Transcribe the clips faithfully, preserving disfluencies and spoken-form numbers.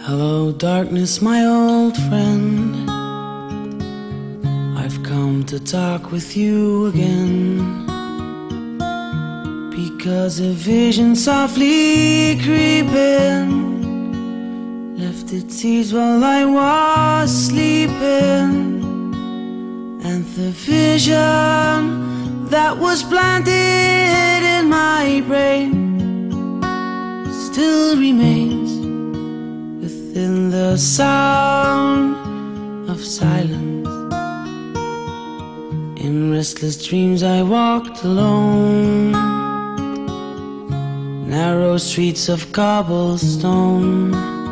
Hello, darkness, my old friend. I've come to talk with you again, because a vision softly creeping left its seeds while I was sleeping. And the vision that was planted in my brain still remains within the sound of silence. In restless dreams I walked alone, narrow streets of cobblestone,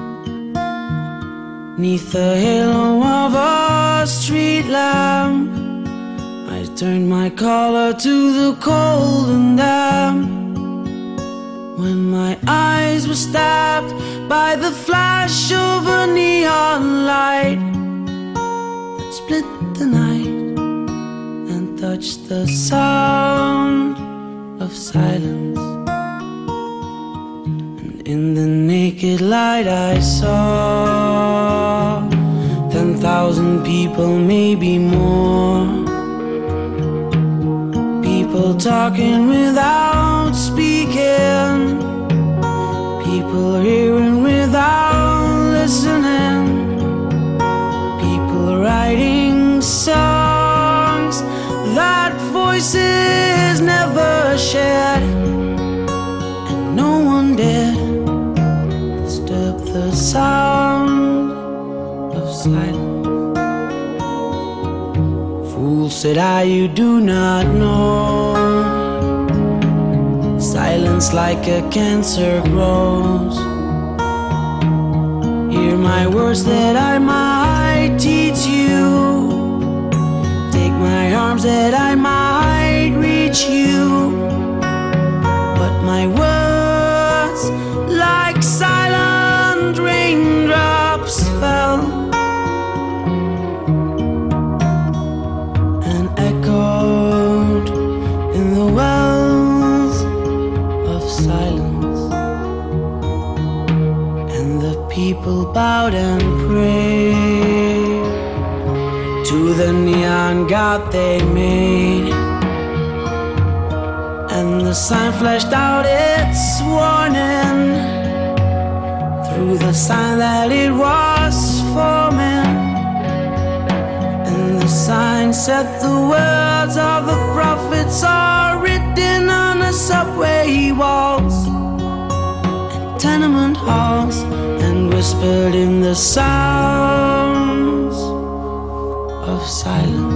neath the halo of a street lamp. I turned my collar to the cold and damp, when my eyes were stabbed by the flash of a neon light that split the night and touched the sound of silence. And in the naked light I saw ten thousand people, maybe more, people talking without speaking, people hearing without listening, people writing songs that voices never shared, and no one dared disturb the sound of silence. Fool, said I, you do not know, silence like a cancer grows. Hear my words that I might teach you, take my arms that I might reach you, but my words like silent raindrops fell and echoed in the wells of silence. And the people bowed and prayed to the neon god they made, and the sign flashed out its warning through the sign that it was forming. And the sign said the words of the prophets are written on the subway walls and tenement halls, and whispered in the sounds of silence.